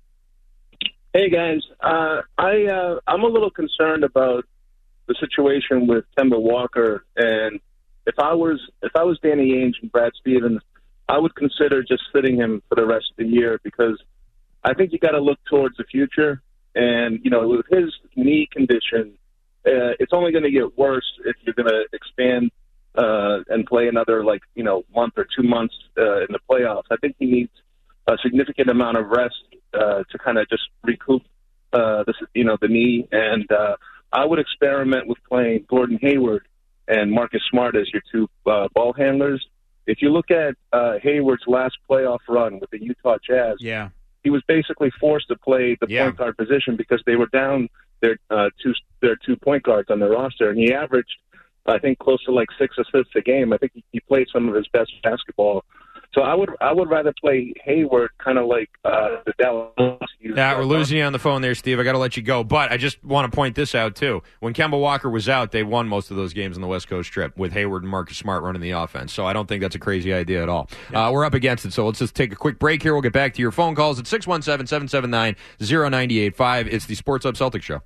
Hey guys, uh, I uh, I'm a little concerned about the situation with Kemba Walker, and if I was if I was Danny Ainge and Brad Stevens, I would consider just sitting him for the rest of the year, because I think you got to look towards the future. And you know, with his knee condition, uh, it's only going to get worse if you're going to expand uh, and play another like you know month or two months uh, in the playoffs. I think he needs a significant amount of rest uh, to kind of just recoup uh, this, you know, the knee. And uh, I would experiment with playing Gordon Hayward and Marcus Smart as your two uh, ball handlers. If you look at uh, Hayward's last playoff run with the Utah Jazz, yeah, he was basically forced to play the Yeah. point guard position because they were down their uh, two their two point guards on their roster, and he averaged, I think, close to like six assists a game. I think he, he played some of his best basketball. So I would I would rather play Hayward kind of like uh, the Dallas. Yeah, we're losing you on the phone there, Steve. I got to let you go. But I just want to point this out, too. When Kemba Walker was out, they won most of those games on the West Coast Strip with Hayward and Marcus Smart running the offense. So I don't think that's a crazy idea at all. Yeah. Uh, we're up against it, so let's just take a quick break here. We'll get back to your phone calls at six one seven, seven seven nine, zero nine eight five. It's the Sports Hub Celtics Show.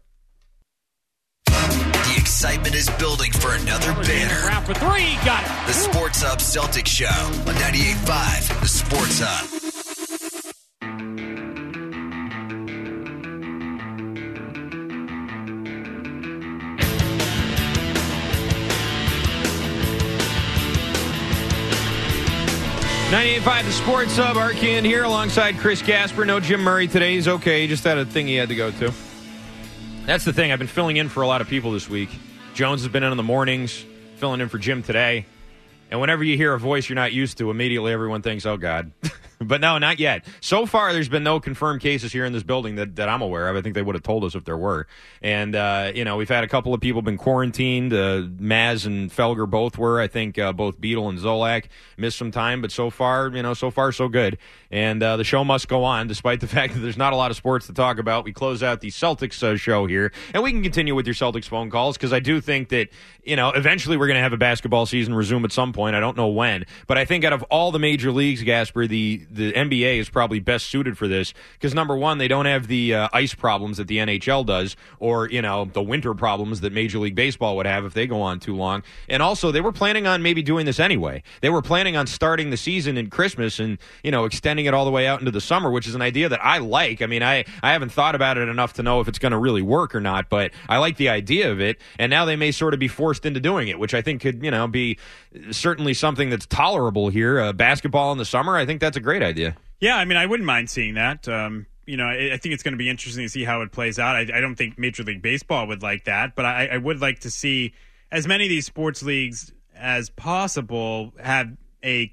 The excitement is building for another banner. Round for three, got it. The Sports Hub Celtics Show on ninety-eight point five, The Sports Hub. ninety-eight point five, The Sports Hub. Arkin here alongside Chris Gasper. No Jim Murray today. He's okay. He just had a thing he had to go to. That's the thing. I've been filling in for a lot of people this week. Jones has been in in the mornings, filling in for Jim today. And whenever you hear a voice you're not used to, immediately everyone thinks, oh, God. But no, not yet. So far, there's been no confirmed cases here in this building that, that I'm aware of. I think they would have told us if there were. And, uh, you know, we've had a couple of people been quarantined. Uh, Maz and Felger both were. I think uh, both Beetle and Zolak missed some time. But so far, you know, so far, so good. And uh, the show must go on, despite the fact that there's not a lot of sports to talk about. We close out the Celtics uh, show here. And we can continue with your Celtics phone calls, because I do think that, you know, eventually we're going to have a basketball season resume at some point. I don't know when. But I think out of all the major leagues, Gasper, the the N B A is probably best suited for this because, number one, they don't have the uh, ice problems that the N H L does or, you know, the winter problems that Major League Baseball would have if they go on too long. And also, they were planning on maybe doing this anyway. They were planning on starting the season in Christmas and, you know, extending it all the way out into the summer, which is an idea that I like. I mean, I, I haven't thought about it enough to know if it's going to really work or not, but I like the idea of it. And now they may sort of be forced into doing it, which I think could, you know, be certainly something that's tolerable here. Uh, basketball in the summer, I think that's a great idea. Yeah, I mean, I wouldn't mind seeing that. Um, you know, I, I think it's going to be interesting to see how it plays out. I, I don't think Major League Baseball would like that, but I, I would like to see as many of these sports leagues as possible have a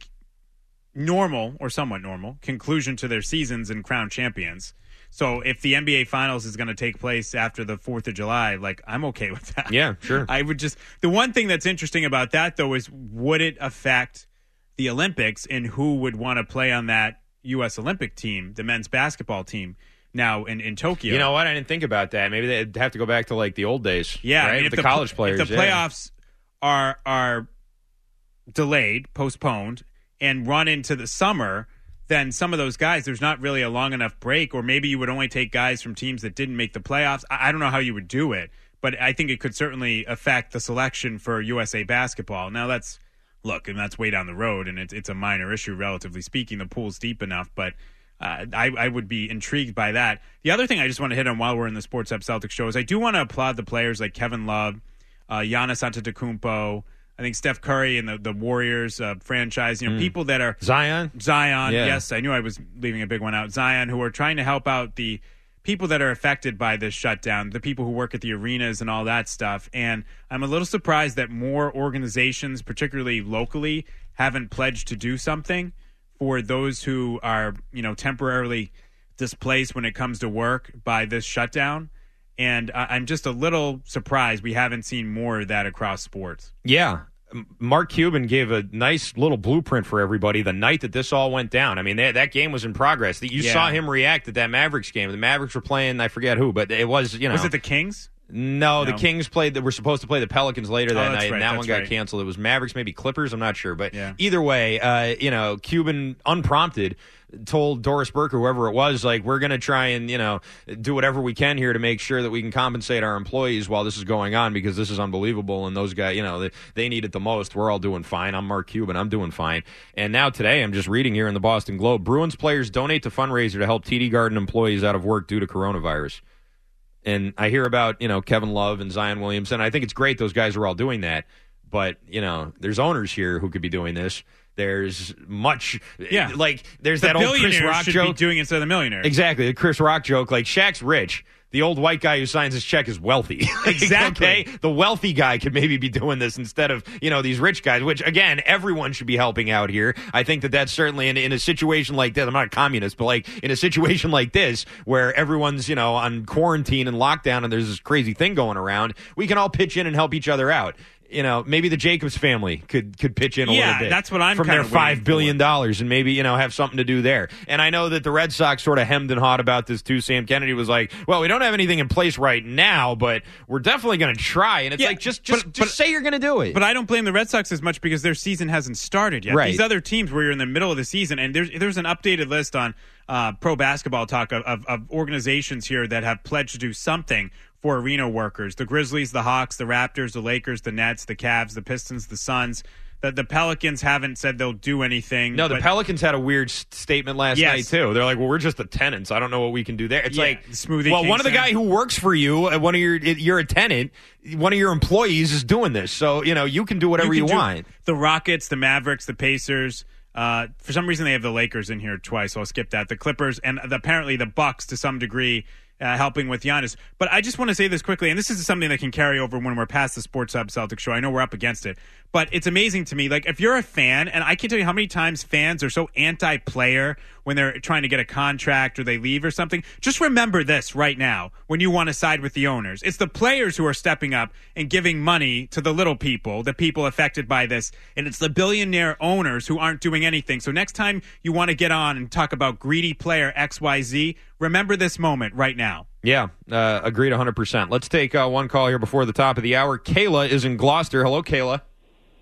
normal or somewhat normal conclusion to their seasons and crown champions. So if the N B A Finals is going to take place after the fourth of July, like, I'm okay with that. Yeah, sure. I would just – the one thing that's interesting about that, though, is would it affect the Olympics and who would want to play on that U S Olympic team, the men's basketball team, now in, in Tokyo? You know what? I didn't think about that. Maybe they'd have to go back to, like, the old days. Yeah. Right? I mean, if if the, the college players. If the yeah. playoffs are are delayed, postponed, and run into the summer – then some of those guys, there's not really a long enough break, or maybe you would only take guys from teams that didn't make the playoffs. I, I don't know how you would do it, but I think it could certainly affect the selection for U S A basketball. Now, that's, look, and that's way down the road, and it, it's a minor issue, relatively speaking. The pool's deep enough, but uh, I, I would be intrigued by that. The other thing I just want to hit on while we're in the Sports Hub Celtics show is I do want to applaud the players like Kevin Love, uh, Giannis Antetokounmpo, I think Steph Curry and the, the Warriors uh, franchise, you know, mm. people that are Zion, Zion, yeah. yes, I knew I was leaving a big one out. Zion, who are trying to help out the people that are affected by this shutdown, the people who work at the arenas and all that stuff. And I'm a little surprised that more organizations, particularly locally, haven't pledged to do something for those who are, you know, temporarily displaced when it comes to work by this shutdown. And uh, I'm just a little surprised we haven't seen more of that across sports. Yeah. Mark Cuban gave a nice little blueprint for everybody the night that this all went down. I mean, they, that game was in progress. You yeah. saw him react at that Mavericks game. The Mavericks were playing, I forget who, but it was, you know. Was it the Kings? No, no. the Kings played. That were supposed to play the Pelicans later that oh, night, right, and that one got right. canceled. It was Mavericks, maybe Clippers. I'm not sure, but yeah. either way, uh, you know, Cuban, unprompted, told Doris Burke or whoever it was, like, we're going to try and, you know, do whatever we can here to make sure that we can compensate our employees while this is going on, because this is unbelievable. And those guys, you know, they, they need it the most. We're all doing fine. I'm Mark Cuban. I'm doing fine. And now today, I'm just reading here in the Boston Globe, Bruins players donate to fundraiser to help T D Garden employees out of work due to coronavirus. And I hear about, you know, Kevin Love and Zion Williamson. I think it's great those guys are all doing that. But, you know, there's owners here who could be doing this. There's much, yeah. like, there's the that old Chris Rock should joke. Be doing it instead of the millionaires. Exactly, the Chris Rock joke. Like, Shaq's rich. The old white guy who signs his check is wealthy. Exactly. Okay? The wealthy guy could maybe be doing this instead of, you know, these rich guys, which, again, everyone should be helping out here. I think that that's certainly in, in a situation like this. I'm not a communist, but, like, in a situation like this where everyone's, you know, on quarantine and lockdown and there's this crazy thing going around, we can all pitch in and help each other out. You know, maybe the Jacobs family could could pitch in a yeah, little bit. That's what I'm from kind their of five billion dollars, and maybe, you know, have something to do there. And I know that the Red Sox sort of hemmed and hawed about this too. Sam Kennedy was like, "Well, we don't have anything in place right now, but we're definitely going to try." And it's yeah, like, just just, but, just but, say you're going to do it. But I don't blame the Red Sox as much because their season hasn't started yet. Right. These other teams where you're in the middle of the season, and there's there's an updated list on uh, Pro Basketball Talk of, of, of organizations here that have pledged to do something for arena workers. The Grizzlies, the Hawks, the Raptors, the Lakers, the Nets, the Cavs, the Pistons, the Suns. The, the Pelicans haven't said they'll do anything. No, the but, Pelicans had a weird s- statement last yes. night, too. They're like, well, we're just the tenants. I don't know what we can do there. It's yeah, like, Smoothie well, King one of the Sam. guy who works for you, uh, one of your, you're a tenant, one of your employees is doing this. So, you know, you can do whatever you, you want. The Rockets, the Mavericks, the Pacers. Uh, for some reason, they have the Lakers in here twice, so I'll skip that. The Clippers, and the, apparently the Bucks to some degree. Uh, helping with Giannis. But I just want to say this quickly, and this is something that can carry over when we're past the Sports Hub Celtics show. I know we're up against it, but it's amazing to me. Like, if you're a fan, and I can't tell you how many times fans are so anti-player when they're trying to get a contract or they leave or something, just remember this right now when you want to side with the owners. It's the players who are stepping up and giving money to the little people, the people affected by this, and it's the billionaire owners who aren't doing anything. So next time you want to get on and talk about greedy player X Y Z, remember this moment right now. Yeah, uh, agreed one hundred percent. Let's take uh, one call here before the top of the hour. Kayla is in Gloucester. Hello, Kayla.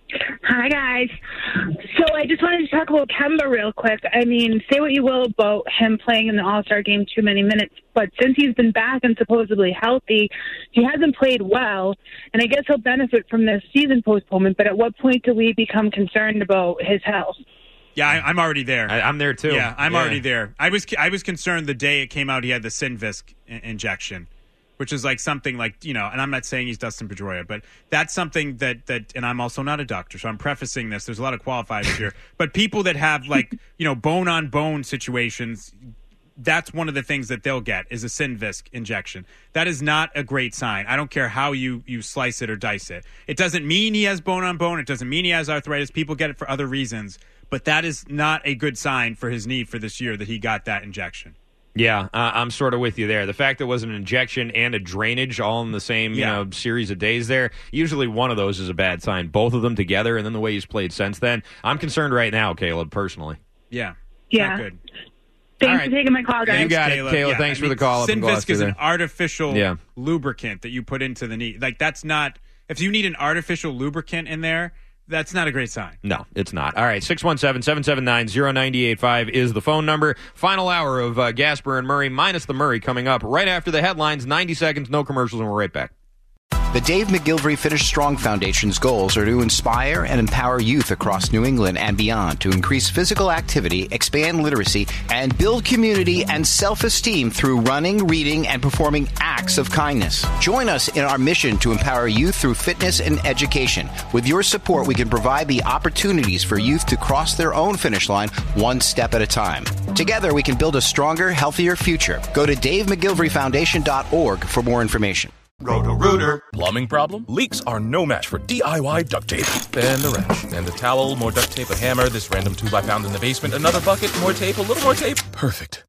Hi, guys. So I just wanted to talk about Kemba real quick. I mean, say what you will about him playing in the All-Star game too many minutes, but since he's been back and supposedly healthy, he hasn't played well, and I guess he'll benefit from this season postponement, but at what point do we become concerned about his health? Yeah, I, I'm already there. I, I'm there, too. Yeah, I'm yeah. already there. I was I was concerned the day it came out he had the Synvisc in- injection. Which is like something like, you know, and I'm not saying he's Dustin Pedroia, but that's something that, that, and I'm also not a doctor, so I'm prefacing this. There's a lot of qualifiers here. But people that have like, you know, bone on bone situations, that's one of the things that they'll get is a Synvisc injection. That is not a great sign. I don't care how you, you slice it or dice it. It doesn't mean he has bone on bone. It doesn't mean he has arthritis. People get it for other reasons. But that is not a good sign for his knee for this year that he got that injection. Yeah, uh, I'm sort of with you there. The fact that it was an injection and a drainage all in the same you Yeah. know series of days there, usually one of those is a bad sign. Both of them together, and then the way he's played since then. I'm concerned right now, Caleb, personally. Yeah. Yeah. Not good. Thanks All right. for taking my call, guys. You got Caleb. it, Caleb. Yeah, Thanks I for mean, the call up in Synvisc Gloucester is there. an artificial Yeah. lubricant that you put into the knee. Like, that's not, if you need an artificial lubricant in there, that's not a great sign. No, it's not. All right, six one seven, seven seven nine, zero nine eight five is the phone number. Final hour of uh, Gasper and Murray, minus the Murray, coming up right after the headlines. ninety seconds, no commercials, and we're right back. The Dave McGilvery Finish Strong Foundation's goals are to inspire and empower youth across New England and beyond to increase physical activity, expand literacy, and build community and self-esteem through running, reading, and performing acts of kindness. Join us in our mission to empower youth through fitness and education. With your support, we can provide the opportunities for youth to cross their own finish line one step at a time. Together, we can build a stronger, healthier future. Go to dave mcgilvery foundation dot org for more information. Roto-Rooter. Plumbing problem? Leaks are no match for D I Y duct tape. And a wrench. And a towel, more duct tape, a hammer, this random tube I found in the basement, another bucket, more tape, a little more tape. Perfect.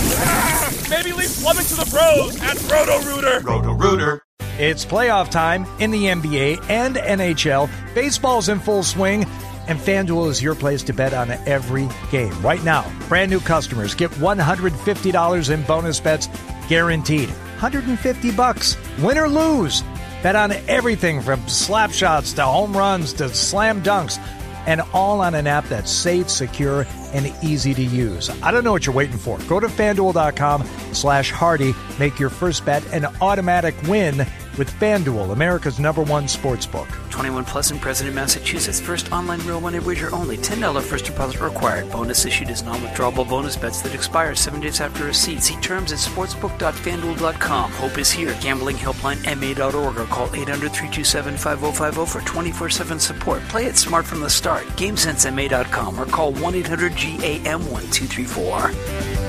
Maybe leave plumbing to the pros at Roto-Rooter. Roto-Rooter. It's playoff time in the N B A and N H L. Baseball's in full swing, and FanDuel is your place to bet on every game. Right now, brand new customers get one hundred fifty dollars in bonus bets guaranteed. one hundred fifty bucks, win or lose. Bet on everything from slap shots to home runs to slam dunks, and all on an app that's safe, secure, and easy to use. I don't know what you're waiting for. Go to FanDuel.com slash Hardy. Make your first bet an automatic win with FanDuel, America's number one sports book. twenty-one plus and present in Massachusetts. First online real money wager only. ten dollars first deposit required. Bonus issued as non-withdrawable bonus bets that expire seven days after receipt. See terms at sportsbook dot fanduel dot com. Hope is here. Gambling helpline M A dot org or call eight hundred, three two seven, five oh five oh for twenty-four seven support. Play it smart from the start. GameSense M A dot com or call one eight hundred G A M one two three four.